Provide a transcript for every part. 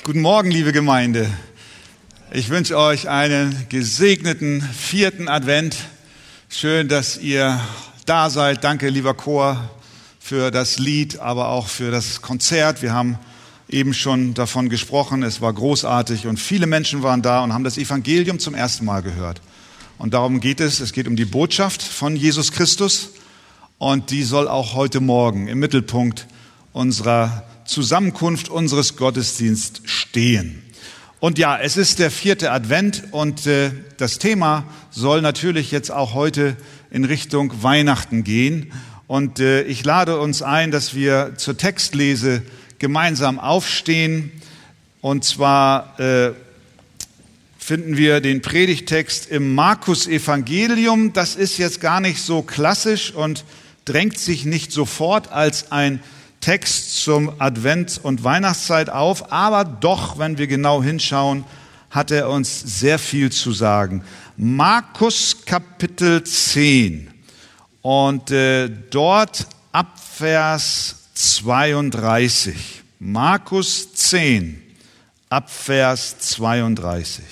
Guten Morgen, liebe Gemeinde. Ich wünsche euch einen gesegneten 4. Advent. Schön, dass ihr da seid. Danke, lieber Chor, für das Lied, aber auch für das Konzert. Wir haben eben schon davon gesprochen. Es war großartig und viele Menschen waren da und haben das Evangelium zum ersten Mal gehört. Und darum geht es. Es geht um die Botschaft von Jesus Christus und die soll auch heute Morgen im Mittelpunkt unserer Zusammenkunft, unseres Gottesdienstes stehen. Und ja, es ist der 4. Advent und das Thema soll natürlich jetzt auch heute in Richtung Weihnachten gehen. Und ich lade uns ein, dass wir zur Textlese gemeinsam aufstehen. Und zwar finden wir den Predigtext im Markus-Evangelium. Das ist jetzt gar nicht so klassisch und drängt sich nicht sofort als ein Text zum Advent- und Weihnachtszeit auf, aber doch, wenn wir genau hinschauen, hat er uns sehr viel zu sagen. Markus Kapitel 10 und dort ab Vers 32. Markus 10 ab Vers 32.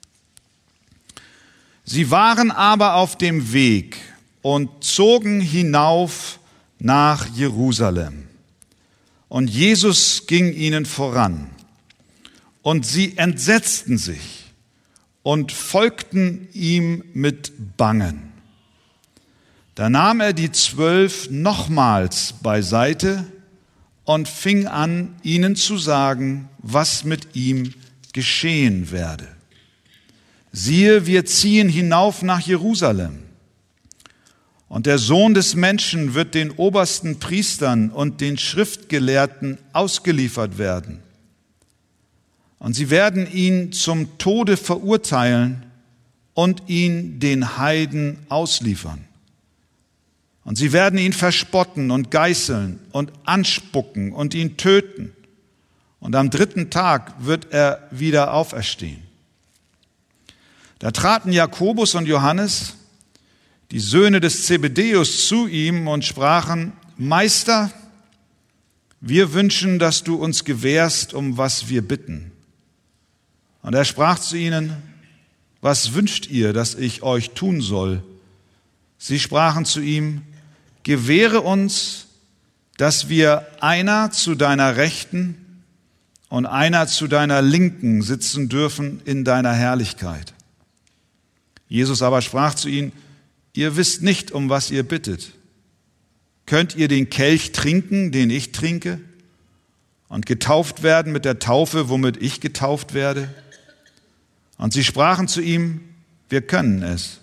Sie waren aber auf dem Weg und zogen hinauf nach Jerusalem. Und Jesus ging ihnen voran. Und sie entsetzten sich und folgten ihm mit Bangen. Da nahm er die 12 nochmals beiseite und fing an, ihnen zu sagen, was mit ihm geschehen werde. Siehe, wir ziehen hinauf nach Jerusalem. Und der Sohn des Menschen wird den obersten Priestern und den Schriftgelehrten ausgeliefert werden. Und sie werden ihn zum Tode verurteilen und ihn den Heiden ausliefern. Und sie werden ihn verspotten und geißeln und anspucken und ihn töten. Und am 3. Tag wird er wieder auferstehen. Da traten Jakobus und Johannes, die Söhne des Zebedäus, zu ihm und sprachen: Meister, wir wünschen, dass du uns gewährst, um was wir bitten. Und er sprach zu ihnen: Was wünscht ihr, dass ich euch tun soll? Sie sprachen zu ihm: Gewähre uns, dass wir einer zu deiner Rechten und einer zu deiner Linken sitzen dürfen in deiner Herrlichkeit. Jesus aber sprach zu ihnen: Ihr wisst nicht, um was ihr bittet. Könnt ihr den Kelch trinken, den ich trinke, und getauft werden mit der Taufe, womit ich getauft werde? Und sie sprachen zu ihm: Wir können es.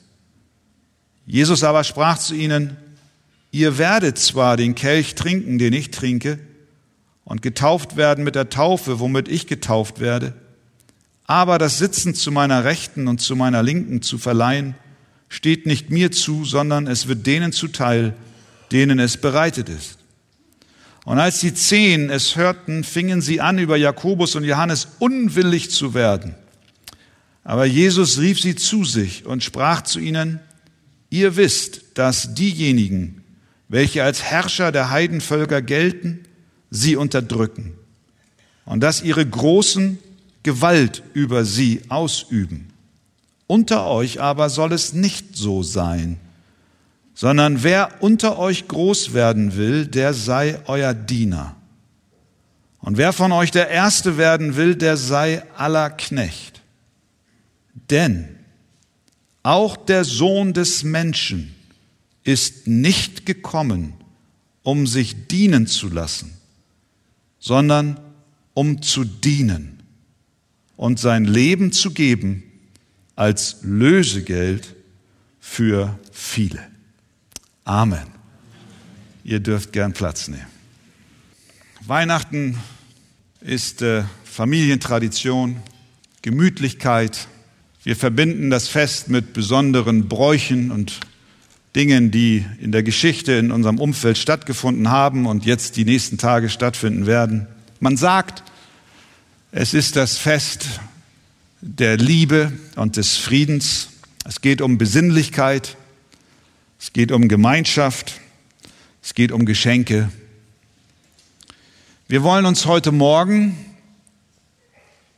Jesus aber sprach zu ihnen: Ihr werdet zwar den Kelch trinken, den ich trinke, und getauft werden mit der Taufe, womit ich getauft werde, aber das Sitzen zu meiner Rechten und zu meiner Linken zu verleihen, steht nicht mir zu, sondern es wird denen zuteil, denen es bereitet ist. Und als die 10 es hörten, fingen sie an, über Jakobus und Johannes unwillig zu werden. Aber Jesus rief sie zu sich und sprach zu ihnen: Ihr wisst, dass diejenigen, welche als Herrscher der Heidenvölker gelten, sie unterdrücken und dass ihre Großen Gewalt über sie ausüben. Unter euch aber soll es nicht so sein, sondern wer unter euch groß werden will, der sei euer Diener. Und wer von euch der Erste werden will, der sei aller Knecht. Denn auch der Sohn des Menschen ist nicht gekommen, um sich dienen zu lassen, sondern um zu dienen und sein Leben zu geben als Lösegeld für viele. Amen. Ihr dürft gern Platz nehmen. Weihnachten ist Familientradition, Gemütlichkeit. Wir verbinden das Fest mit besonderen Bräuchen und Dingen, die in der Geschichte in unserem Umfeld stattgefunden haben und jetzt die nächsten Tage stattfinden werden. Man sagt, es ist das Fest der Liebe und des Friedens. Es geht um Besinnlichkeit, es geht um Gemeinschaft, es geht um Geschenke. Wir wollen uns heute Morgen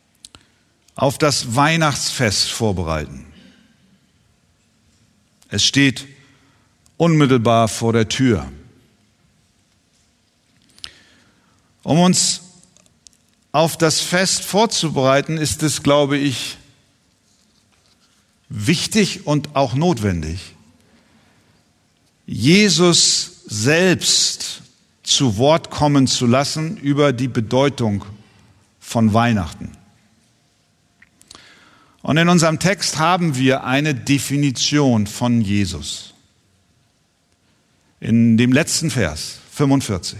auf das Weihnachtsfest vorbereiten. Es steht unmittelbar vor der Tür. Um uns auf das Fest vorzubereiten, ist es, glaube ich, wichtig und auch notwendig, Jesus selbst zu Wort kommen zu lassen über die Bedeutung von Weihnachten. Und in unserem Text haben wir eine Definition von Jesus. In dem letzten Vers, 45,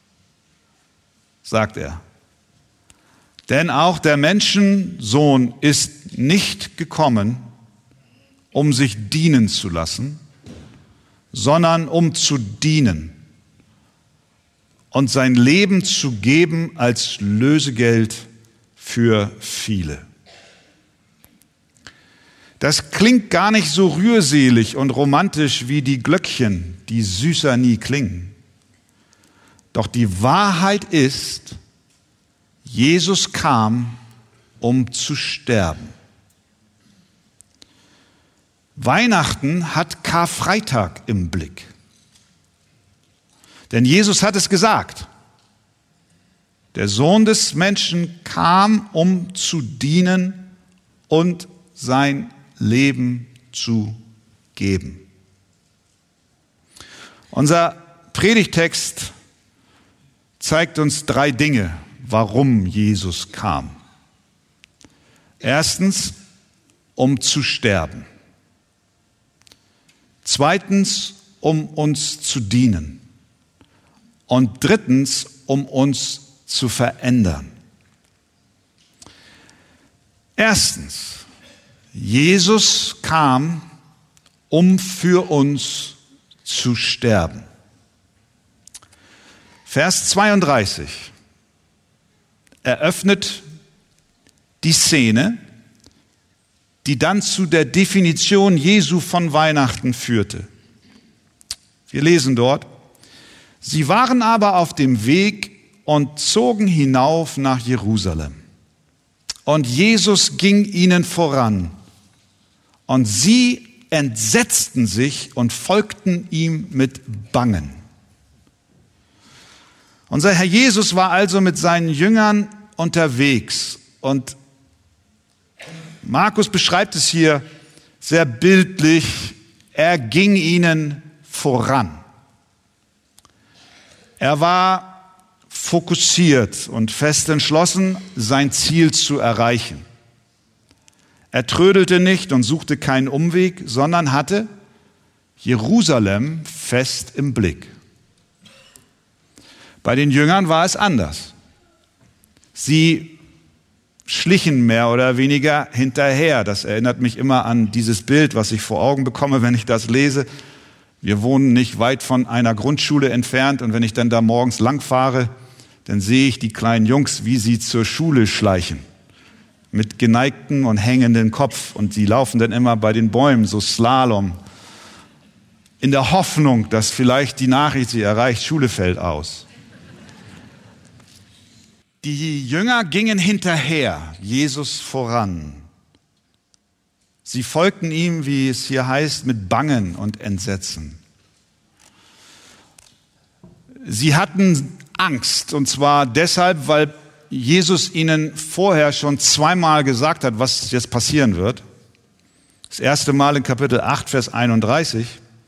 sagt er: Denn auch der Menschensohn ist nicht gekommen, um sich dienen zu lassen, sondern um zu dienen und sein Leben zu geben als Lösegeld für viele. Das klingt gar nicht so rührselig und romantisch wie die Glöckchen, die süßer nie klingen. Doch die Wahrheit ist, Jesus kam, um zu sterben. Weihnachten hat Karfreitag im Blick. Denn Jesus hat es gesagt. Der Sohn des Menschen kam, um zu dienen und sein Leben zu geben. Unser Predigtext zeigt uns 3 Dinge, warum Jesus kam. Erstens, um zu sterben. Zweitens, um uns zu dienen. Und drittens, um uns zu verändern. Erstens, Jesus kam, um für uns zu sterben. Vers 32 eröffnet die Szene, die dann zu der Definition Jesu von Weihnachten führte. Wir lesen dort: Sie waren aber auf dem Weg und zogen hinauf nach Jerusalem. Und Jesus ging ihnen voran. Und sie entsetzten sich und folgten ihm mit Bangen. Unser Herr Jesus war also mit seinen Jüngern unterwegs. Und Markus beschreibt es hier sehr bildlich. Er ging ihnen voran. Er war fokussiert und fest entschlossen, sein Ziel zu erreichen. Er trödelte nicht und suchte keinen Umweg, sondern hatte Jerusalem fest im Blick. Bei den Jüngern war es anders. Sie schlichen mehr oder weniger hinterher. Das erinnert mich immer an dieses Bild, was ich vor Augen bekomme, wenn ich das lese. Wir wohnen nicht weit von einer Grundschule entfernt und wenn ich dann da morgens lang fahre, dann sehe ich die kleinen Jungs, wie sie zur Schule schleichen. Mit geneigtem und hängenden Kopf. Und die laufen dann immer bei den Bäumen so Slalom. In der Hoffnung, dass vielleicht die Nachricht sie erreicht, Schule fällt aus. Die Jünger gingen hinterher, Jesus voran. Sie folgten ihm, wie es hier heißt, mit Bangen und Entsetzen. Sie hatten Angst, und zwar deshalb, weil Jesus ihnen vorher schon 2-mal gesagt hat, was jetzt passieren wird. Das erste Mal in Kapitel 8, Vers 31.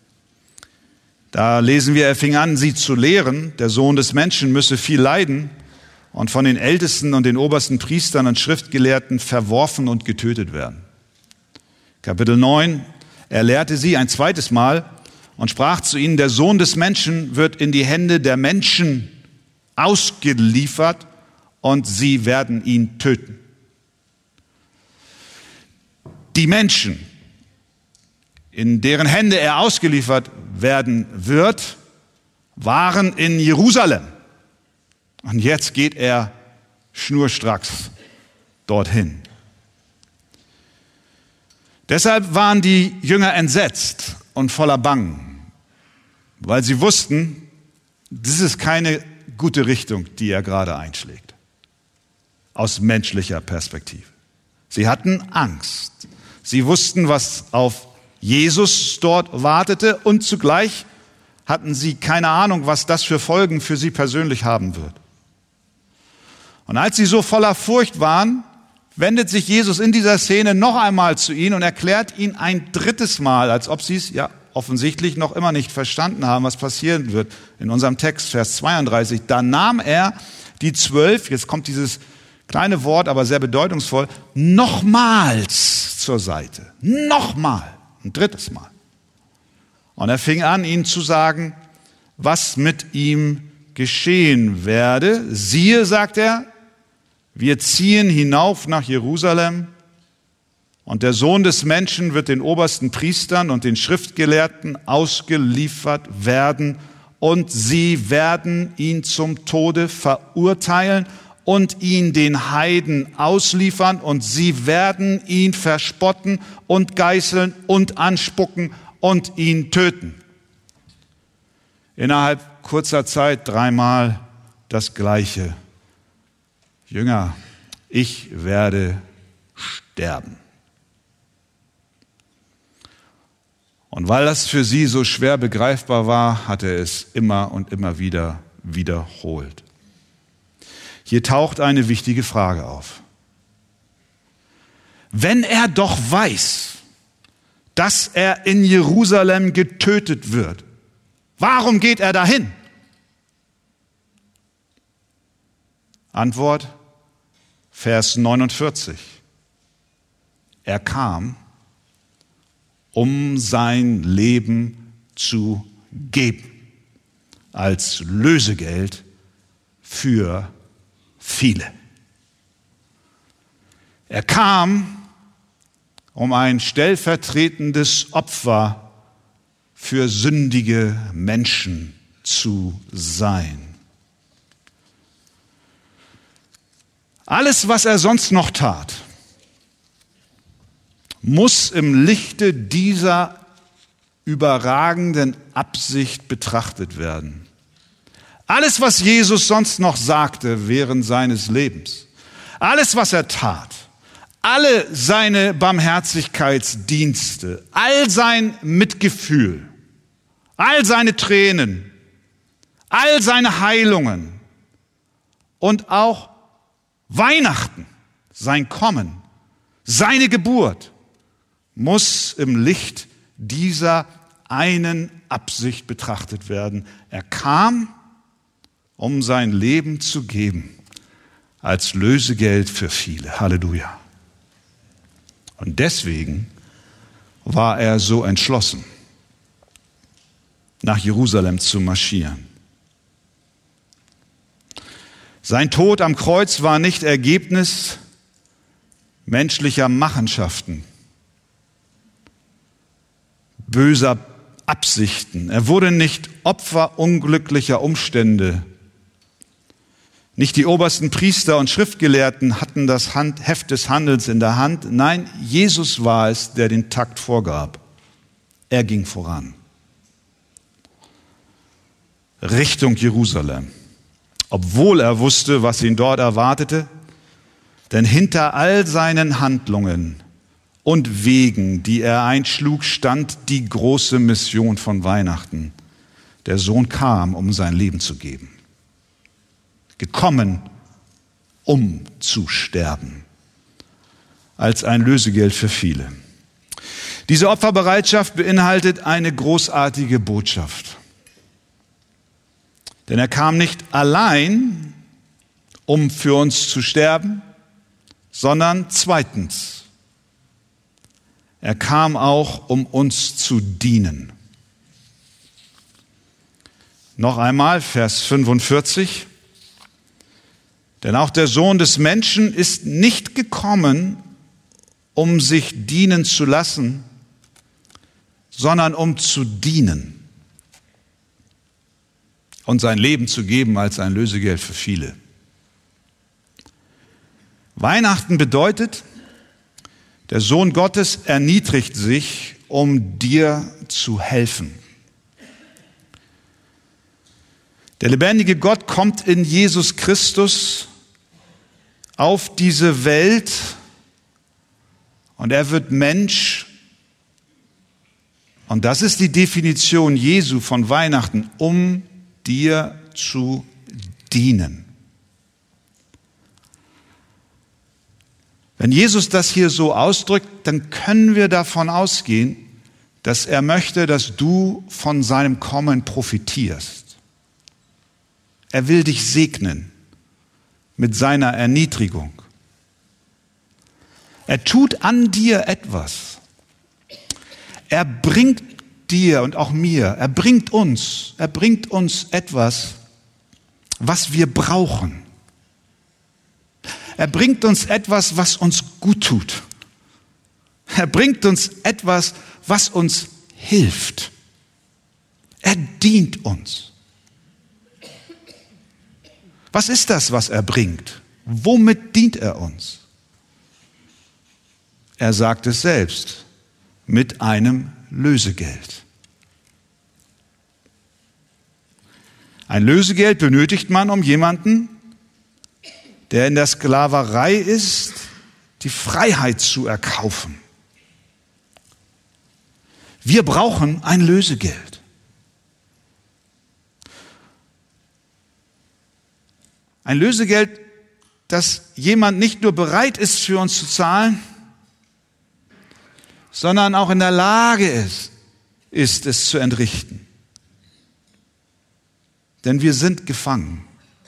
Da lesen wir, er fing an, sie zu lehren, der Sohn des Menschen müsse viel leiden und von den Ältesten und den obersten Priestern und Schriftgelehrten verworfen und getötet werden. Kapitel 9, er lehrte sie ein zweites Mal und sprach zu ihnen, der Sohn des Menschen wird in die Hände der Menschen ausgeliefert und sie werden ihn töten. Die Menschen, in deren Hände er ausgeliefert werden wird, waren in Jerusalem. Und jetzt geht er schnurstracks dorthin. Deshalb waren die Jünger entsetzt und voller Bangen, weil sie wussten, das ist keine gute Richtung, die er gerade einschlägt, aus menschlicher Perspektive. Sie hatten Angst. Sie wussten, was auf Jesus dort wartete, und zugleich hatten sie keine Ahnung, was das für Folgen für sie persönlich haben wird. Und als sie so voller Furcht waren, wendet sich Jesus in dieser Szene noch einmal zu ihnen und erklärt ihnen ein drittes Mal, als ob sie es ja offensichtlich noch immer nicht verstanden haben, was passieren wird. In unserem Text, Vers 32, da nahm er die 12, jetzt kommt dieses kleine Wort, aber sehr bedeutungsvoll, nochmals zur Seite. Nochmal, ein drittes Mal. Und er fing an, ihnen zu sagen, was mit ihm geschehen werde. Siehe, sagt er, wir ziehen hinauf nach Jerusalem und der Sohn des Menschen wird den obersten Priestern und den Schriftgelehrten ausgeliefert werden und sie werden ihn zum Tode verurteilen und ihn den Heiden ausliefern und sie werden ihn verspotten und geißeln und anspucken und ihn töten. Innerhalb kurzer Zeit 3-mal das Gleiche. Jünger, ich werde sterben. Und weil das für sie so schwer begreifbar war, hat er es immer und immer wieder wiederholt. Hier taucht eine wichtige Frage auf. Wenn er doch weiß, dass er in Jerusalem getötet wird, warum geht er dahin? Antwort, Vers 49. Er kam, um sein Leben zu geben, als Lösegeld für viele. Er kam, um ein stellvertretendes Opfer für sündige Menschen zu sein. Alles, was er sonst noch tat, muss im Lichte dieser überragenden Absicht betrachtet werden. Alles, was Jesus sonst noch sagte während seines Lebens, alles, was er tat, alle seine Barmherzigkeitsdienste, all sein Mitgefühl, all seine Tränen, all seine Heilungen und auch Weihnachten, sein Kommen, seine Geburt, muss im Licht dieser einen Absicht betrachtet werden. Er kam, um sein Leben zu geben, als Lösegeld für viele. Halleluja. Und deswegen war er so entschlossen, nach Jerusalem zu marschieren. Sein Tod am Kreuz war nicht Ergebnis menschlicher Machenschaften, böser Absichten. Er wurde nicht Opfer unglücklicher Umstände. Nicht die obersten Priester und Schriftgelehrten hatten das Heft des Handelns in der Hand. Nein, Jesus war es, der den Takt vorgab. Er ging voran. Richtung Jerusalem. Obwohl er wusste, was ihn dort erwartete. Denn hinter all seinen Handlungen und Wegen, die er einschlug, stand die große Mission von Weihnachten. Der Sohn kam, um sein Leben zu geben. Gekommen, um zu sterben. Als ein Lösegeld für viele. Diese Opferbereitschaft beinhaltet eine großartige Botschaft. Denn er kam nicht allein, um für uns zu sterben, sondern zweitens, er kam auch, um uns zu dienen. Noch einmal, Vers 45. Denn auch der Sohn des Menschen ist nicht gekommen, um sich dienen zu lassen, sondern um zu dienen und sein Leben zu geben als ein Lösegeld für viele. Weihnachten bedeutet, der Sohn Gottes erniedrigt sich, um dir zu helfen. Der lebendige Gott kommt in Jesus Christus auf diese Welt, Und er wird Mensch. Und das ist die Definition Jesu von Weihnachten, um dir zu dienen. Wenn Jesus das hier so ausdrückt, dann können wir davon ausgehen, dass er möchte, dass du von seinem Kommen profitierst. Er will dich segnen mit seiner Erniedrigung. Er tut an dir etwas. Er bringt dir und auch mir, er bringt uns etwas, was wir brauchen. Er bringt uns etwas, was uns gut tut. Er bringt uns etwas, was uns hilft. Er dient uns. Was ist das, was er bringt? Womit dient er uns? Er sagt es selbst, mit einem Lösegeld. Ein Lösegeld benötigt man, um jemanden, der in der Sklaverei ist, die Freiheit zu erkaufen. Wir brauchen ein Lösegeld. Ein Lösegeld, das jemand nicht nur bereit ist, für uns zu zahlen, sondern auch in der Lage ist es zu entrichten. Denn wir sind gefangen.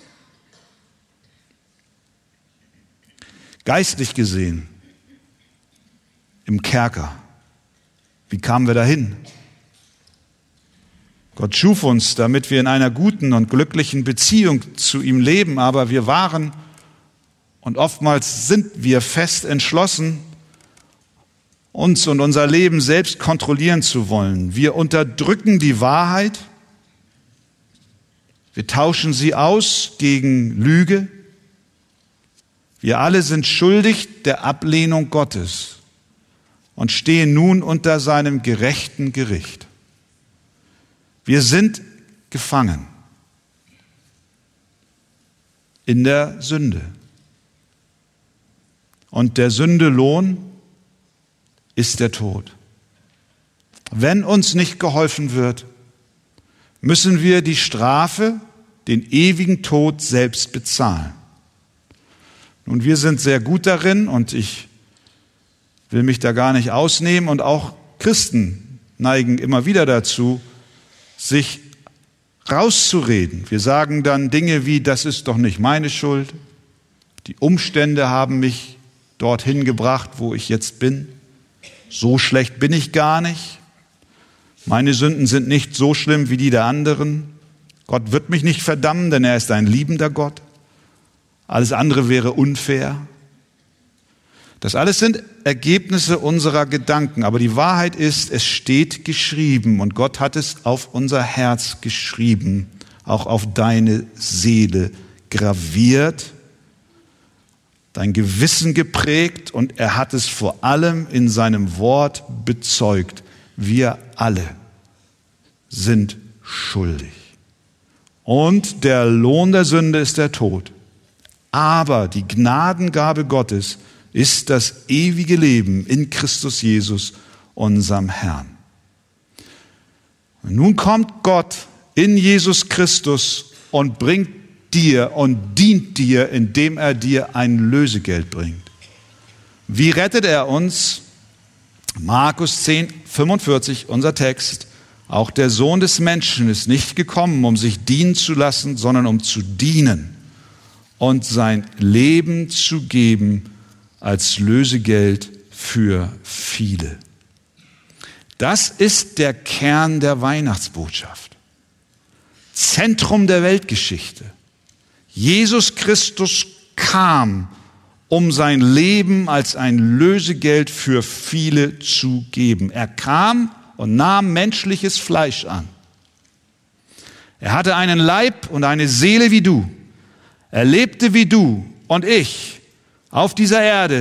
Geistlich gesehen, im Kerker. Wie kamen wir dahin? Gott schuf uns, damit wir in einer guten und glücklichen Beziehung zu ihm leben, aber wir waren und oftmals sind wir fest entschlossen, uns und unser Leben selbst kontrollieren zu wollen. Wir unterdrücken die Wahrheit, wir tauschen sie aus gegen Lüge. Wir alle sind schuldig der Ablehnung Gottes und stehen nun unter seinem gerechten Gericht. Wir sind gefangen in der Sünde. Und der Sünde Lohn ist der Tod. Wenn uns nicht geholfen wird, müssen wir die Strafe, den ewigen Tod selbst bezahlen. Und wir sind sehr gut darin, und ich will mich da gar nicht ausnehmen, und auch Christen neigen immer wieder dazu, sich rauszureden. Wir sagen dann Dinge wie, das ist doch nicht meine Schuld, die Umstände haben mich dorthin gebracht, wo ich jetzt bin, so schlecht bin ich gar nicht, meine Sünden sind nicht so schlimm wie die der anderen, Gott wird mich nicht verdammen, denn er ist ein liebender Gott. Alles andere wäre unfair. Das alles sind Ergebnisse unserer Gedanken. Aber die Wahrheit ist, es steht geschrieben und Gott hat es auf unser Herz geschrieben, auch auf deine Seele graviert, dein Gewissen geprägt und er hat es vor allem in seinem Wort bezeugt. Wir alle sind schuldig. Und der Lohn der Sünde ist der Tod. Aber die Gnadengabe Gottes ist das ewige Leben in Christus Jesus, unserem Herrn. Und nun kommt Gott in Jesus Christus und bringt dir und dient dir, indem er dir ein Lösegeld bringt. Wie rettet er uns? Markus 10, 45, unser Text. Auch der Sohn des Menschen ist nicht gekommen, um sich dienen zu lassen, sondern um zu dienen und sein Leben zu geben als Lösegeld für viele. Das ist der Kern der Weihnachtsbotschaft. Zentrum der Weltgeschichte. Jesus Christus kam, um sein Leben als ein Lösegeld für viele zu geben. Er kam und nahm menschliches Fleisch an. Er hatte einen Leib und eine Seele wie du. Er lebte wie du und ich auf dieser Erde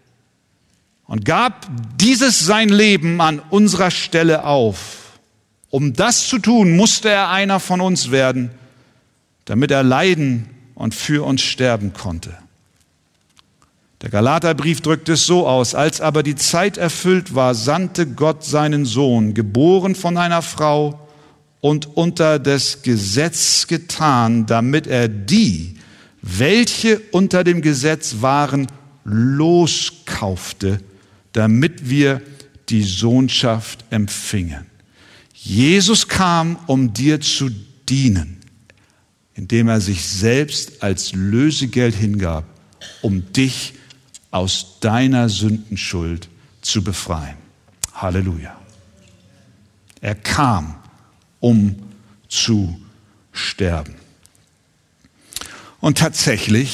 und gab dieses sein Leben an unserer Stelle auf. Um das zu tun, musste er einer von uns werden, damit er leiden und für uns sterben konnte. Der Galaterbrief drückt es so aus: Als aber die Zeit erfüllt war, sandte Gott seinen Sohn, geboren von einer Frau und unter das Gesetz getan, damit er die, welche unter dem Gesetz waren, loskaufte, damit wir die Sohnschaft empfingen. Jesus kam, um dir zu dienen, indem er sich selbst als Lösegeld hingab, um dich aus deiner Sündenschuld zu befreien. Halleluja. Er kam, um zu sterben. Und tatsächlich,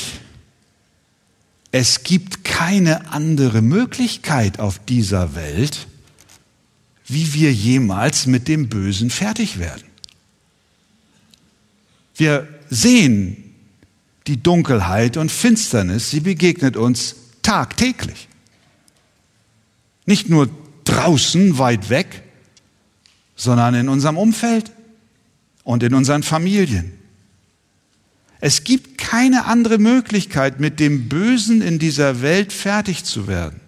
es gibt keine andere Möglichkeit auf dieser Welt, wie wir jemals mit dem Bösen fertig werden. Wir sehen die Dunkelheit und Finsternis, sie begegnet uns tagtäglich. Nicht nur draußen weit weg, sondern in unserem Umfeld und in unseren Familien. Es gibt keine andere Möglichkeit, mit dem Bösen in dieser Welt fertig zu werden.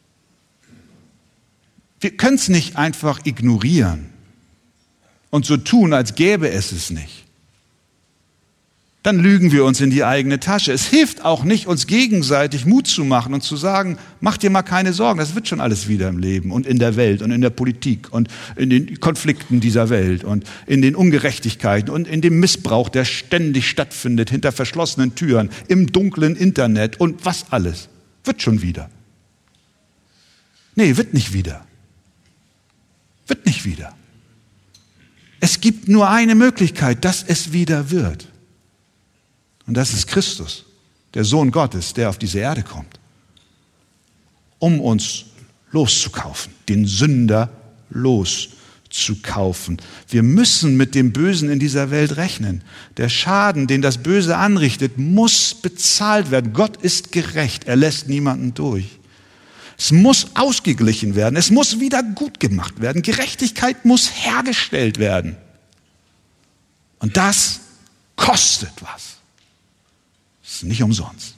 Wir können es nicht einfach ignorieren und so tun, als gäbe es es nicht. Dann lügen wir uns in die eigene Tasche. Es hilft auch nicht, uns gegenseitig Mut zu machen und zu sagen, mach dir mal keine Sorgen, das wird schon alles wieder im Leben und in der Welt und in der Politik und in den Konflikten dieser Welt und in den Ungerechtigkeiten und in dem Missbrauch, der ständig stattfindet, hinter verschlossenen Türen, im dunklen Internet und was alles. Wird schon wieder. Nee, wird nicht wieder. Wird nicht wieder. Es gibt nur eine Möglichkeit, dass es wieder wird. Und das ist Christus, der Sohn Gottes, der auf diese Erde kommt, um uns loszukaufen, den Sünder loszukaufen. Wir müssen mit dem Bösen in dieser Welt rechnen. Der Schaden, den das Böse anrichtet, muss bezahlt werden. Gott ist gerecht, er lässt niemanden durch. Es muss ausgeglichen werden, es muss wieder gut gemacht werden. Gerechtigkeit muss hergestellt werden. Und das kostet was. Das ist nicht umsonst.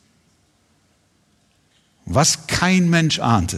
Was kein Mensch ahnte,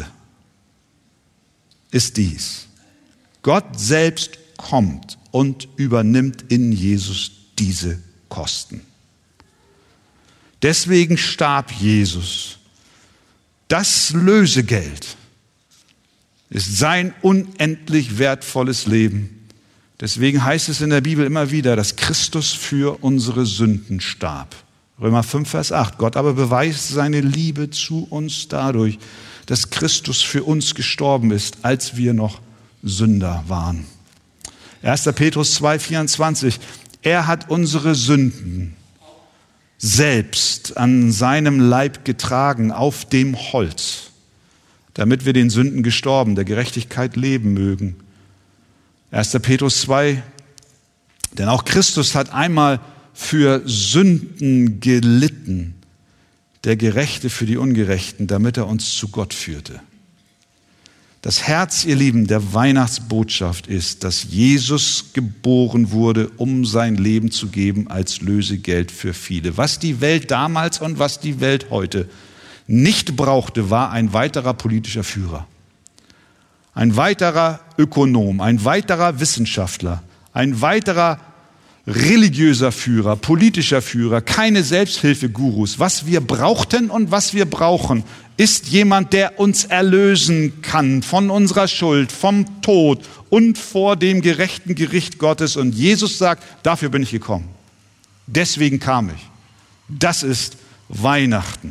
ist dies: Gott selbst kommt und übernimmt in Jesus diese Kosten. Deswegen starb Jesus. Das Lösegeld ist sein unendlich wertvolles Leben. Deswegen heißt es in der Bibel immer wieder, dass Christus für unsere Sünden starb. Römer 5, Vers 8. Gott aber beweist seine Liebe zu uns dadurch, dass Christus für uns gestorben ist, als wir noch Sünder waren. 1. Petrus 2, 24. Er hat unsere Sünden selbst an seinem Leib getragen auf dem Holz, damit wir den Sünden gestorben, der Gerechtigkeit leben mögen. 1. Petrus 2. Denn auch Christus hat einmal für Sünden gelitten, der Gerechte für die Ungerechten, damit er uns zu Gott führte. Das Herz, ihr Lieben, der Weihnachtsbotschaft ist, dass Jesus geboren wurde, um sein Leben zu geben als Lösegeld für viele. Was die Welt damals und was die Welt heute nicht brauchte, war ein weiterer politischer Führer, ein weiterer Ökonom, ein weiterer Wissenschaftler, ein weiterer religiöser Führer, politischer Führer, keine Selbsthilfegurus. Was wir brauchten und was wir brauchen, ist jemand, der uns erlösen kann von unserer Schuld, vom Tod und vor dem gerechten Gericht Gottes. Und Jesus sagt, dafür bin ich gekommen. Deswegen kam ich. Das ist Weihnachten.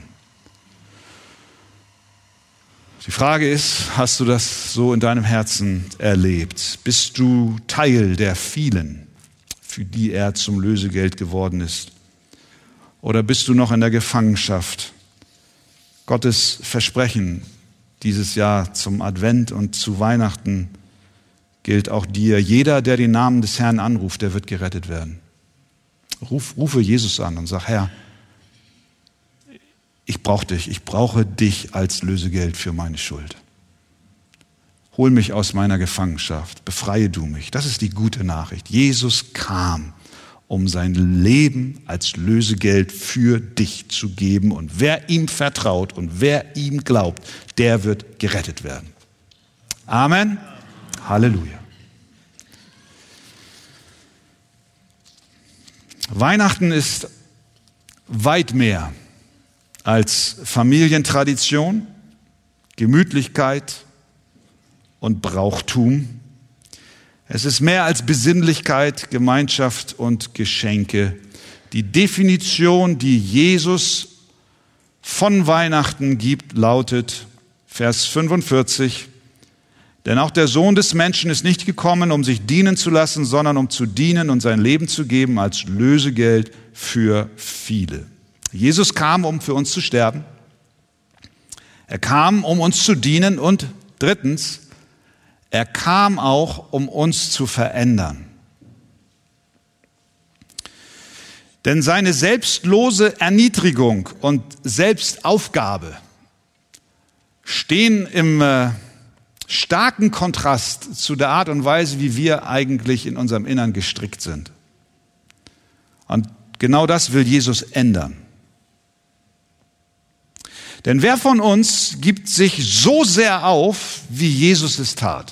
Die Frage ist, hast du das so in deinem Herzen erlebt? Bist du Teil der vielen, für die er zum Lösegeld geworden ist? Oder bist du noch in der Gefangenschaft? Gottes Versprechen dieses Jahr zum Advent und zu Weihnachten gilt auch dir. Jeder, der den Namen des Herrn anruft, der wird gerettet werden. Rufe Jesus an und sag, Herr, ich brauche dich als Lösegeld für meine Schuld. Hol mich aus meiner Gefangenschaft, befreie du mich. Das ist die gute Nachricht. Jesus kam, um sein Leben als Lösegeld für dich zu geben. Und wer ihm vertraut und wer ihm glaubt, der wird gerettet werden. Amen. Halleluja. Weihnachten ist weit mehr als Familientradition, Gemütlichkeit und Brauchtum. Es ist mehr als Besinnlichkeit, Gemeinschaft und Geschenke. Die Definition, die Jesus von Weihnachten gibt, lautet Vers 45, denn auch der Sohn des Menschen ist nicht gekommen, um sich dienen zu lassen, sondern um zu dienen und sein Leben zu geben als Lösegeld für viele. Jesus kam, um für uns zu sterben. Er kam, um uns zu dienen und drittens, er kam auch, um uns zu verändern. Denn seine selbstlose Erniedrigung und Selbstaufgabe stehen im starken Kontrast zu der Art und Weise, wie wir eigentlich in unserem Innern gestrickt sind. Und genau das will Jesus ändern. Denn wer von uns gibt sich so sehr auf, wie Jesus es tat?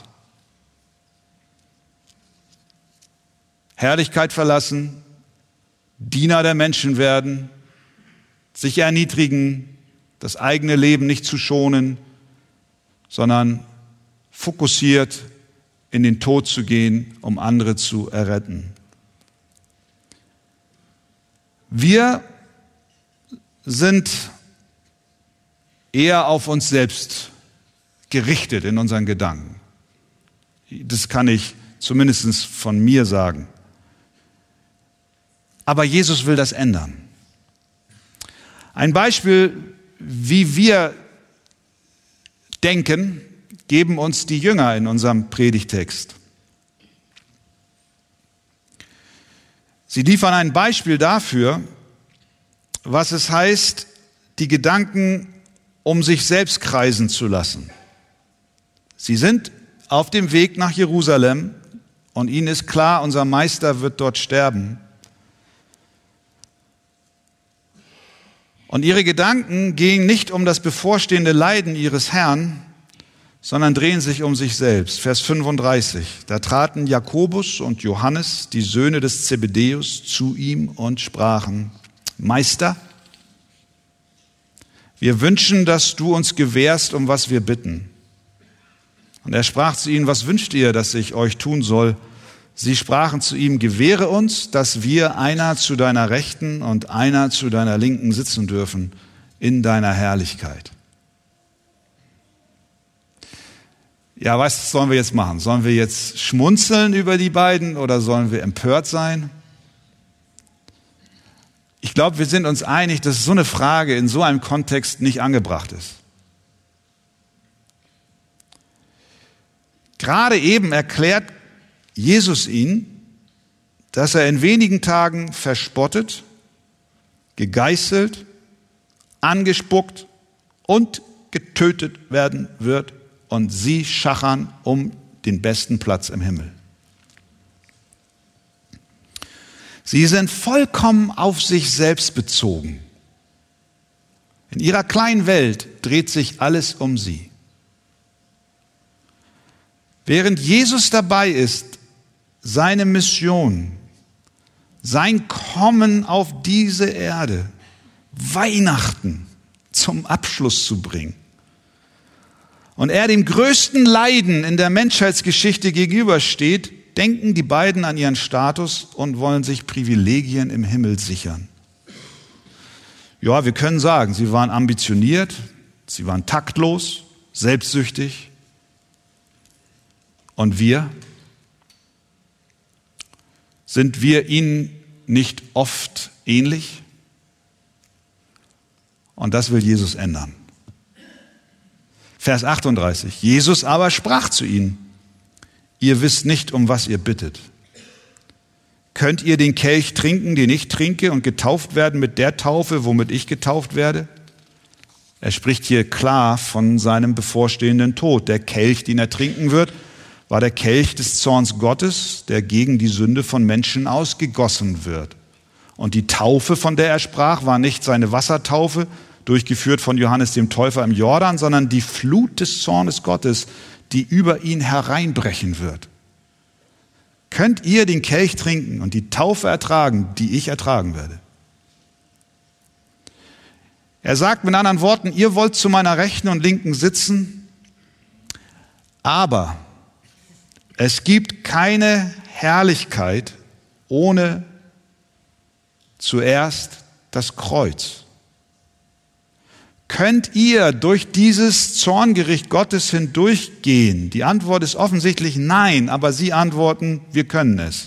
Herrlichkeit verlassen, Diener der Menschen werden, sich erniedrigen, das eigene Leben nicht zu schonen, sondern fokussiert in den Tod zu gehen, um andere zu erretten. Wir sind eher auf uns selbst gerichtet in unseren Gedanken. Das kann ich zumindest von mir sagen. Aber Jesus will das ändern. Ein Beispiel, wie wir denken, geben uns die Jünger in unserem Predigtext. Sie liefern ein Beispiel dafür, was es heißt, die Gedanken um sich selbst kreisen zu lassen. Sie sind auf dem Weg nach Jerusalem und ihnen ist klar, unser Meister wird dort sterben. Und ihre Gedanken gehen nicht um das bevorstehende Leiden ihres Herrn, sondern drehen sich um sich selbst. Vers 35. Da traten Jakobus und Johannes, die Söhne des Zebedäus, zu ihm und sprachen: Meister, wir wünschen, dass du uns gewährst, um was wir bitten. Und er sprach zu ihnen: Was wünscht ihr, dass ich euch tun soll? Sie sprachen zu ihm: Gewähre uns, dass wir einer zu deiner Rechten und einer zu deiner Linken sitzen dürfen in deiner Herrlichkeit. Ja, was sollen wir jetzt machen? Sollen wir jetzt schmunzeln über die beiden oder sollen wir empört sein? Ich glaube, wir sind uns einig, dass so eine Frage in so einem Kontext nicht angebracht ist. Gerade eben erklärt Jesus ihnen, dass er in wenigen Tagen verspottet, gegeißelt, angespuckt und getötet werden wird. Und sie schachern um den besten Platz im Himmel. Sie sind vollkommen auf sich selbst bezogen. In ihrer kleinen Welt dreht sich alles um sie. Während Jesus dabei ist, seine Mission, sein Kommen auf diese Erde, Weihnachten zum Abschluss zu bringen, und er dem größten Leiden in der Menschheitsgeschichte gegenübersteht, denken die beiden an ihren Status und wollen sich Privilegien im Himmel sichern. Ja, wir können sagen, sie waren ambitioniert, sie waren taktlos, selbstsüchtig. Und wir? Sind wir ihnen nicht oft ähnlich? Und das will Jesus ändern. Vers 38. Jesus aber sprach zu ihnen: Ihr wisst nicht, um was ihr bittet. Könnt ihr den Kelch trinken, den ich trinke, und getauft werden mit der Taufe, womit ich getauft werde? Er spricht hier klar von seinem bevorstehenden Tod. Der Kelch, den er trinken wird, war der Kelch des Zorns Gottes, der gegen die Sünde von Menschen ausgegossen wird. Und die Taufe, von der er sprach, war nicht seine Wassertaufe, durchgeführt von Johannes dem Täufer im Jordan, sondern die Flut des Zornes Gottes, die über ihn hereinbrechen wird. Könnt ihr den Kelch trinken und die Taufe ertragen, die ich ertragen werde? Er sagt mit anderen Worten, ihr wollt zu meiner Rechten und Linken sitzen, aber es gibt keine Herrlichkeit ohne zuerst das Kreuz. Könnt ihr durch dieses Zorngericht Gottes hindurchgehen? Die Antwort ist offensichtlich nein, aber sie antworten, wir können es.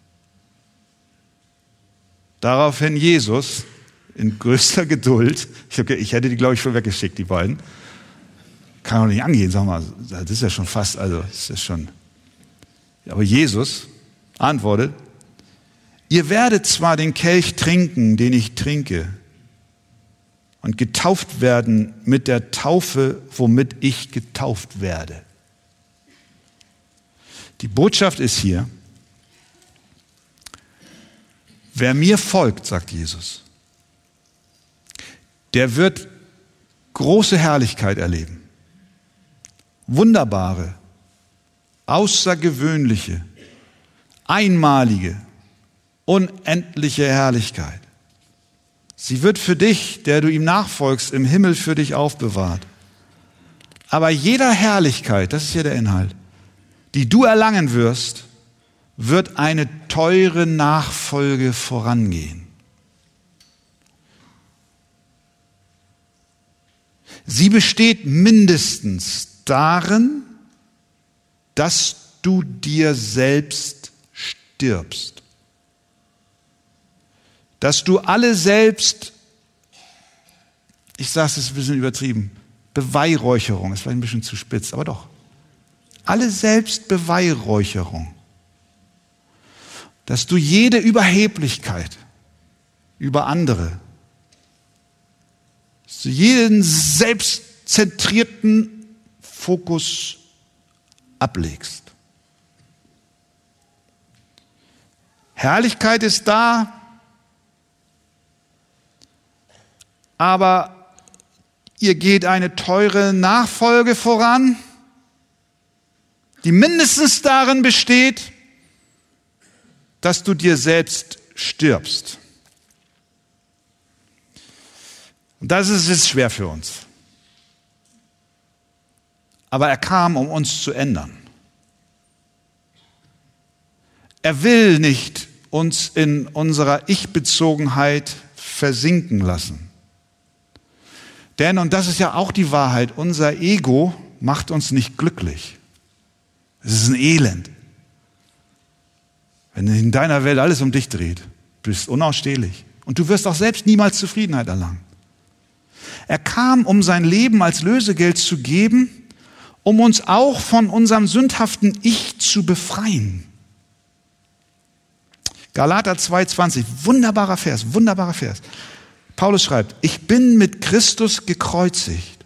Daraufhin Jesus in größter Geduld, ich hätte die, glaube ich, schon weggeschickt, die beiden. Kann doch nicht angehen, sag mal, das ist ja schon fast, das ist schon. Aber Jesus antwortet, ihr werdet zwar den Kelch trinken, den ich trinke, und getauft werden mit der Taufe, womit ich getauft werde. Die Botschaft ist hier, wer mir folgt, sagt Jesus, der wird große Herrlichkeit erleben. Wunderbare, außergewöhnliche, einmalige, unendliche Herrlichkeit. Sie wird für dich, der du ihm nachfolgst, im Himmel für dich aufbewahrt. Aber jeder Herrlichkeit, das ist hier der Inhalt, die du erlangen wirst, wird eine teure Nachfolge vorangehen. Sie besteht mindestens darin, dass du dir selbst stirbst. Dass du alle selbst, ich sage es ein bisschen übertrieben, Beweihräucherung, ist vielleicht ein bisschen zu spitz, aber doch, alle Selbstbeweihräucherung, dass du jede Überheblichkeit über andere, dass du jeden selbstzentrierten Fokus ablegst. Herrlichkeit ist da, aber ihr geht eine teure Nachfolge voran, die mindestens darin besteht, dass du dir selbst stirbst. Und das ist schwer für uns. Aber er kam, um uns zu ändern. Er will nicht uns in unserer Ich-Bezogenheit versinken lassen. Denn, und das ist ja auch die Wahrheit, unser Ego macht uns nicht glücklich. Es ist ein Elend. Wenn in deiner Welt alles um dich dreht, bist du unausstehlich. Und du wirst auch selbst niemals Zufriedenheit erlangen. Er kam, um sein Leben als Lösegeld zu geben, um uns auch von unserem sündhaften Ich zu befreien. Galater 2,20, wunderbarer Vers. Paulus schreibt, ich bin mit Christus gekreuzigt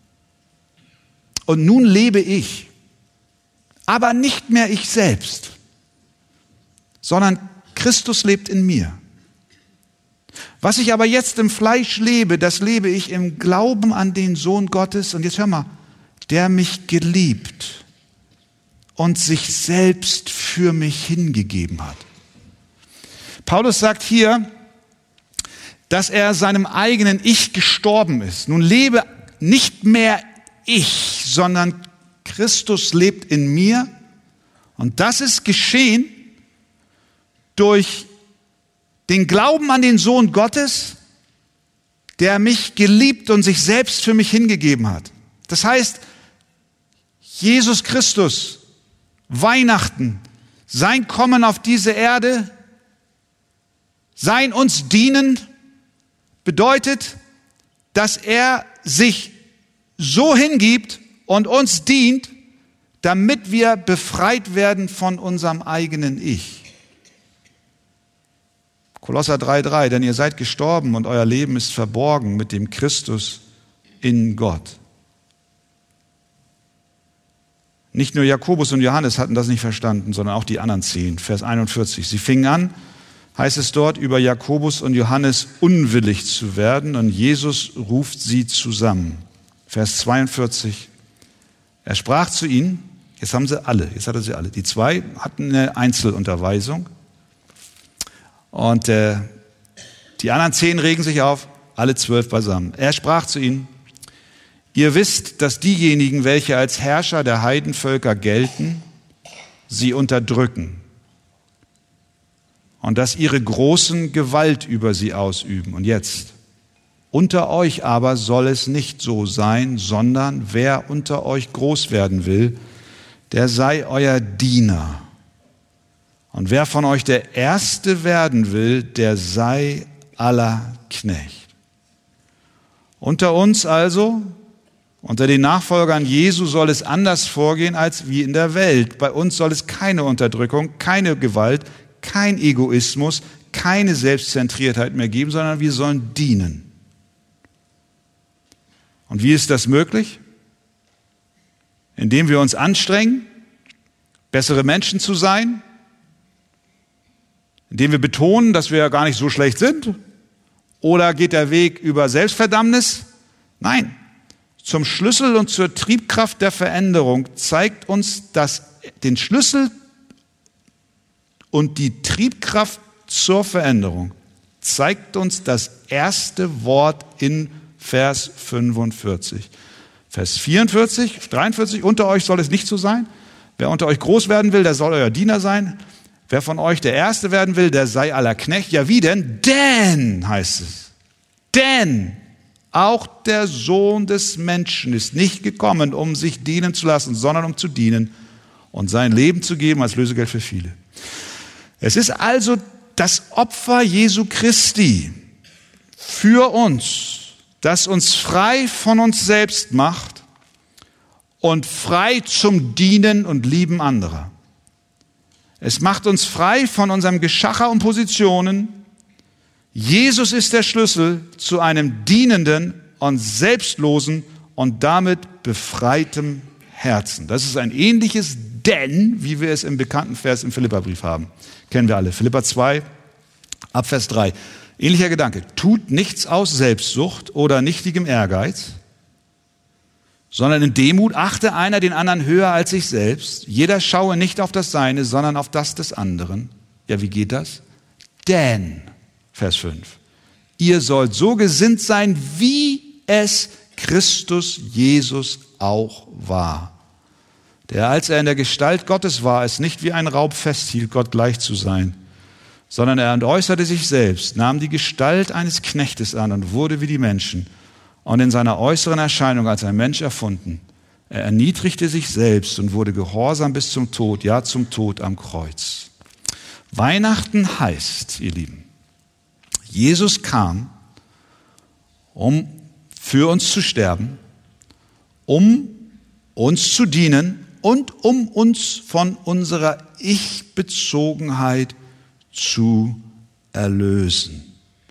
und nun lebe ich, aber nicht mehr ich selbst, sondern Christus lebt in mir. Was ich aber jetzt im Fleisch lebe, das lebe ich im Glauben an den Sohn Gottes, und jetzt hör mal, der mich geliebt und sich selbst für mich hingegeben hat. Paulus sagt hier, dass er seinem eigenen Ich gestorben ist. Nun lebe nicht mehr ich, sondern Christus lebt in mir. Und das ist geschehen durch den Glauben an den Sohn Gottes, der mich geliebt und sich selbst für mich hingegeben hat. Das heißt, Jesus Christus, Weihnachten, sein Kommen auf diese Erde, sein uns dienen, bedeutet, dass er sich so hingibt und uns dient, damit wir befreit werden von unserem eigenen Ich. Kolosser 3,3, denn ihr seid gestorben und euer Leben ist verborgen mit dem Christus in Gott. Nicht nur Jakobus und Johannes hatten das nicht verstanden, sondern auch die anderen 10, Vers 41. Sie fingen an, heißt es dort, über Jakobus und Johannes unwillig zu werden, und Jesus ruft sie zusammen. Vers 42. Er sprach zu ihnen, jetzt hat er sie alle. Die 2 hatten eine Einzelunterweisung und die anderen 10 regen sich auf, alle 12 beisammen. Er sprach zu ihnen, ihr wisst, dass diejenigen, welche als Herrscher der Heidenvölker gelten, sie unterdrücken und dass ihre Großen Gewalt über sie ausüben. Und jetzt, unter euch aber soll es nicht so sein, sondern wer unter euch groß werden will, der sei euer Diener. Und wer von euch der Erste werden will, der sei aller Knecht. Unter uns also, unter den Nachfolgern Jesu, soll es anders vorgehen als wie in der Welt. Bei uns soll es keine Unterdrückung, keine Gewalt, kein Egoismus, keine Selbstzentriertheit mehr geben, sondern wir sollen dienen. Und wie ist das möglich? Indem wir uns anstrengen, bessere Menschen zu sein, indem wir betonen, dass wir ja gar nicht so schlecht sind, oder geht der Weg über Selbstverdammnis? Nein. Zum Schlüssel und zur Triebkraft der Veränderung zeigt uns den Schlüssel und die Triebkraft zur Veränderung zeigt uns das erste Wort in Vers 45. Vers 44, 43, unter euch soll es nicht so sein. Wer unter euch groß werden will, der soll euer Diener sein. Wer von euch der Erste werden will, der sei aller Knecht. Ja, wie denn? Denn, heißt es, denn auch der Sohn des Menschen ist nicht gekommen, um sich dienen zu lassen, sondern um zu dienen und sein Leben zu geben als Lösegeld für viele. Es ist also das Opfer Jesu Christi für uns, das uns frei von uns selbst macht und frei zum Dienen und Lieben anderer. Es macht uns frei von unserem Geschacher und Positionen. Jesus ist der Schlüssel zu einem dienenden und selbstlosen und damit befreitem Herzen. Das ist ein ähnliches Denn, wie wir es im bekannten Vers im Philipperbrief haben. Kennen wir alle. Philipper 2, ab Vers 3. Ähnlicher Gedanke. Tut nichts aus Selbstsucht oder nichtigem Ehrgeiz, sondern in Demut achte einer den anderen höher als sich selbst. Jeder schaue nicht auf das Seine, sondern auf das des anderen. Ja, wie geht das? Denn, Vers 5, ihr sollt so gesinnt sein, wie es Christus Jesus auch war. Der, als er in der Gestalt Gottes war, es nicht wie ein Raub festhielt, Gott gleich zu sein, sondern er entäußerte sich selbst, nahm die Gestalt eines Knechtes an und wurde wie die Menschen und in seiner äußeren Erscheinung als ein Mensch erfunden. Er erniedrigte sich selbst und wurde gehorsam bis zum Tod, ja zum Tod am Kreuz. Weihnachten heißt, ihr Lieben, Jesus kam, um für uns zu sterben, um uns zu dienen und um uns von unserer Ich-Bezogenheit zu erlösen,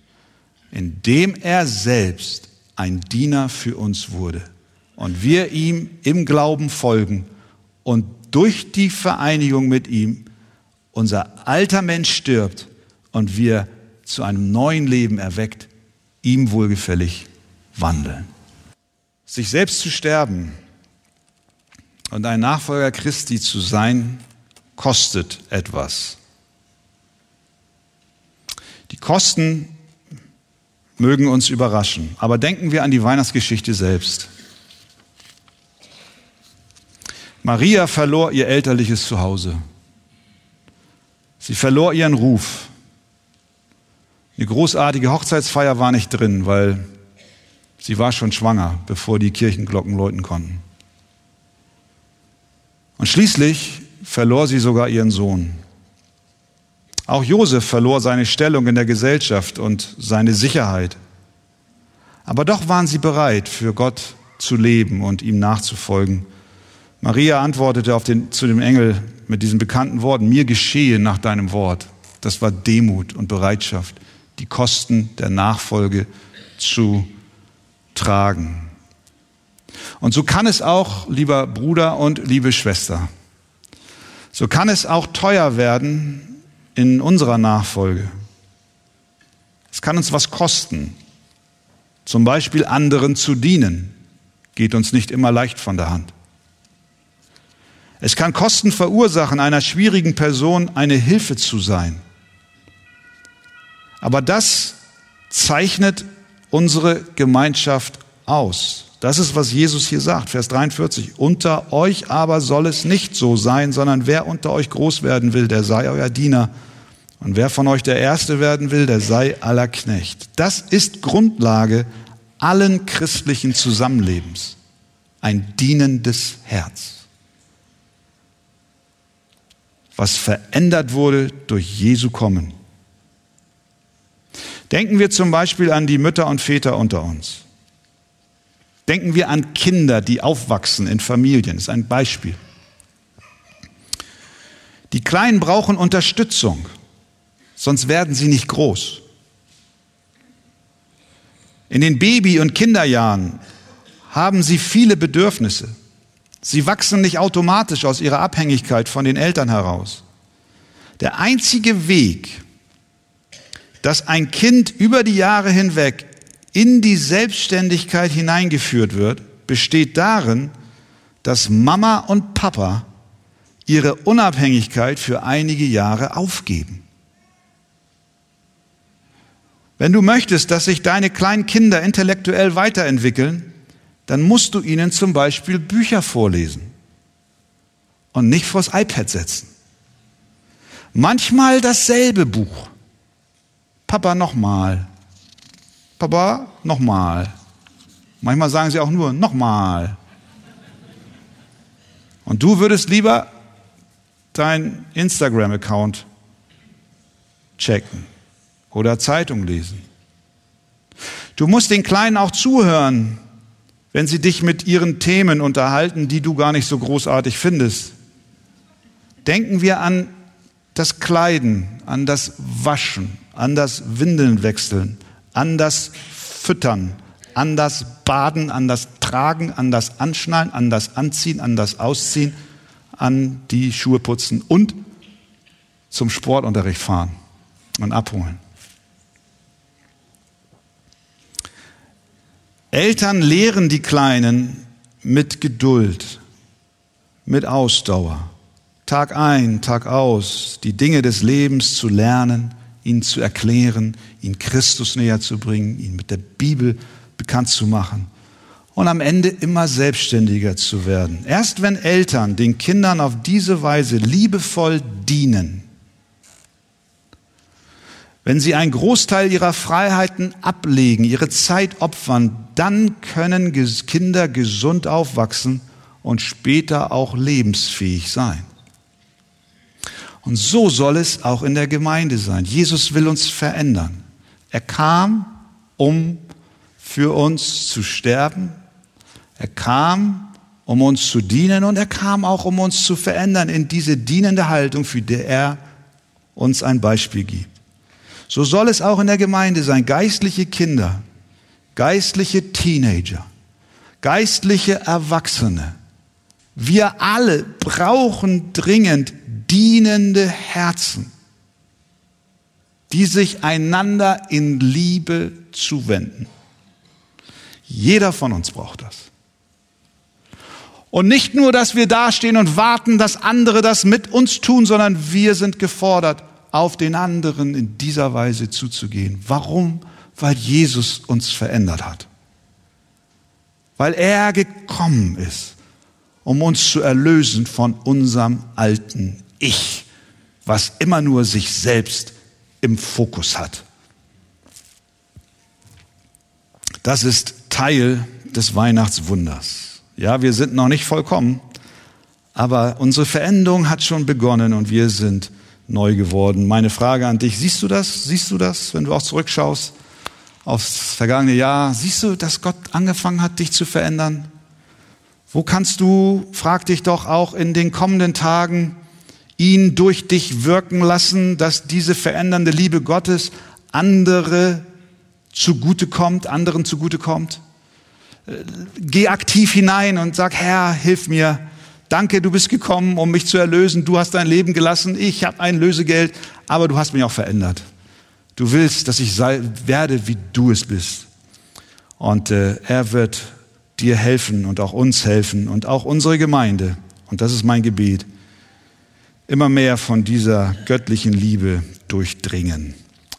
indem er selbst ein Diener für uns wurde und wir ihm im Glauben folgen und durch die Vereinigung mit ihm unser alter Mensch stirbt und wir zu einem neuen Leben erweckt, ihm wohlgefällig wandeln. Sich selbst zu sterben und ein Nachfolger Christi zu sein, kostet etwas. Die Kosten mögen uns überraschen, aber denken wir an die Weihnachtsgeschichte selbst. Maria verlor ihr elterliches Zuhause. Sie verlor ihren Ruf. Eine großartige Hochzeitsfeier war nicht drin, weil sie war schon schwanger, bevor die Kirchenglocken läuten konnten. Und schließlich verlor sie sogar ihren Sohn. Auch Josef verlor seine Stellung in der Gesellschaft und seine Sicherheit. Aber doch waren sie bereit, für Gott zu leben und ihm nachzufolgen. Maria antwortete zu dem Engel mit diesen bekannten Worten: Mir geschehe nach deinem Wort. Das war Demut und Bereitschaft, die Kosten der Nachfolge zu tragen. Und so kann es auch, lieber Bruder und liebe Schwester, so kann es auch teuer werden in unserer Nachfolge. Es kann uns was kosten, zum Beispiel anderen zu dienen, geht uns nicht immer leicht von der Hand. Es kann Kosten verursachen, einer schwierigen Person eine Hilfe zu sein. Aber das zeichnet unsere Gemeinschaft aus. Das ist, was Jesus hier sagt, Vers 43. Unter euch aber soll es nicht so sein, sondern wer unter euch groß werden will, der sei euer Diener. Und wer von euch der Erste werden will, der sei aller Knecht. Das ist Grundlage allen christlichen Zusammenlebens. Ein dienendes Herz, was verändert wurde durch Jesu Kommen. Denken wir zum Beispiel an die Mütter und Väter unter uns. Denken wir an Kinder, die aufwachsen in Familien. Das ist ein Beispiel. Die Kleinen brauchen Unterstützung, sonst werden sie nicht groß. In den Baby- und Kinderjahren haben sie viele Bedürfnisse. Sie wachsen nicht automatisch aus ihrer Abhängigkeit von den Eltern heraus. Der einzige Weg, dass ein Kind über die Jahre hinweg in die Selbstständigkeit hineingeführt wird, besteht darin, dass Mama und Papa ihre Unabhängigkeit für einige Jahre aufgeben. Wenn du möchtest, dass sich deine kleinen Kinder intellektuell weiterentwickeln, dann musst du ihnen zum Beispiel Bücher vorlesen und nicht vors iPad setzen. Manchmal dasselbe Buch. Papa, nochmal. Papa, nochmal. Manchmal sagen sie auch nur, nochmal. Und du würdest lieber deinen Instagram-Account checken oder Zeitung lesen. Du musst den Kleinen auch zuhören, wenn sie dich mit ihren Themen unterhalten, die du gar nicht so großartig findest. Denken wir an das Kleiden, an das Waschen, an das Windelnwechseln, an das Füttern, an das Baden, an das Tragen, an das Anschnallen, an das Anziehen, an das Ausziehen, an die Schuhe putzen und zum Sportunterricht fahren und abholen. Eltern lehren die Kleinen mit Geduld, mit Ausdauer, Tag ein, Tag aus, die Dinge des Lebens zu lernen, ihnen zu erklären, ihnen Christus näher zu bringen, ihnen mit der Bibel bekannt zu machen und am Ende immer selbstständiger zu werden. Erst wenn Eltern den Kindern auf diese Weise liebevoll dienen, wenn sie einen Großteil ihrer Freiheiten ablegen, ihre Zeit opfern, dann können Kinder gesund aufwachsen und später auch lebensfähig sein. Und so soll es auch in der Gemeinde sein. Jesus will uns verändern. Er kam, um für uns zu sterben. Er kam, um uns zu dienen. Und er kam auch, um uns zu verändern in diese dienende Haltung, für die er uns ein Beispiel gibt. So soll es auch in der Gemeinde sein. Geistliche Kinder, geistliche Teenager, geistliche Erwachsene. Wir alle brauchen dringend dienende Herzen, die sich einander in Liebe zuwenden. Jeder von uns braucht das. Und nicht nur, dass wir dastehen und warten, dass andere das mit uns tun, sondern wir sind gefordert, auf den anderen in dieser Weise zuzugehen. Warum? Weil Jesus uns verändert hat. Weil er gekommen ist, um uns zu erlösen von unserem alten Ich, was immer nur sich selbst im Fokus hat. Das ist Teil des Weihnachtswunders. Ja, wir sind noch nicht vollkommen, aber unsere Veränderung hat schon begonnen und wir sind neu geworden. Meine Frage an dich, siehst du das? Siehst du das, wenn du auch zurückschaust aufs vergangene Jahr? Siehst du, dass Gott angefangen hat, dich zu verändern? Wo kannst du, frag dich doch auch in den kommenden Tagen, ihn durch dich wirken lassen, dass diese verändernde Liebe Gottes anderen zugutekommt? Geh aktiv hinein und sag, Herr, hilf mir. Danke, du bist gekommen, um mich zu erlösen. Du hast dein Leben gelassen. Ich habe ein Lösegeld, aber du hast mich auch verändert. Du willst, dass ich werde, wie du es bist. Und er wird dir helfen und auch uns helfen und auch unsere Gemeinde. Und das ist mein Gebet. Immer mehr von dieser göttlichen Liebe durchdringen.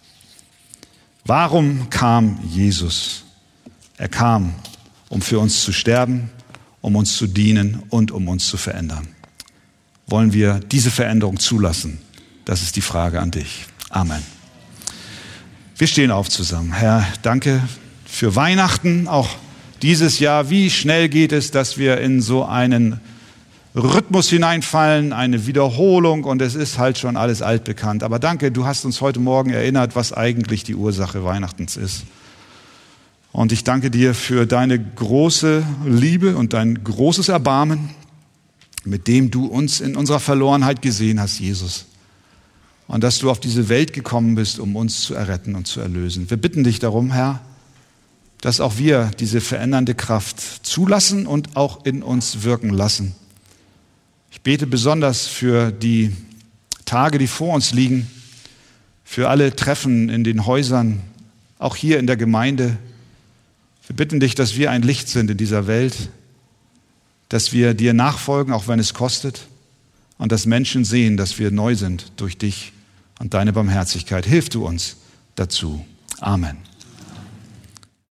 Warum kam Jesus? Er kam, um für uns zu sterben, um uns zu dienen und um uns zu verändern. Wollen wir diese Veränderung zulassen? Das ist die Frage an dich. Amen. Wir stehen auf zusammen. Herr, danke für Weihnachten, auch dieses Jahr. Wie schnell geht es, dass wir in so einen Rhythmus hineinfallen, eine Wiederholung, und es ist halt schon alles altbekannt. Aber danke, du hast uns heute Morgen erinnert, was eigentlich die Ursache Weihnachtens ist. Und ich danke dir für deine große Liebe und dein großes Erbarmen, mit dem du uns in unserer Verlorenheit gesehen hast, Jesus. Und dass du auf diese Welt gekommen bist, um uns zu erretten und zu erlösen. Wir bitten dich darum, Herr, dass auch wir diese verändernde Kraft zulassen und auch in uns wirken lassen. Ich bete besonders für die Tage, die vor uns liegen, für alle Treffen in den Häusern, auch hier in der Gemeinde. Wir bitten dich, dass wir ein Licht sind in dieser Welt, dass wir dir nachfolgen, auch wenn es kostet, und dass Menschen sehen, dass wir neu sind durch dich und deine Barmherzigkeit. Hilf du uns dazu. Amen.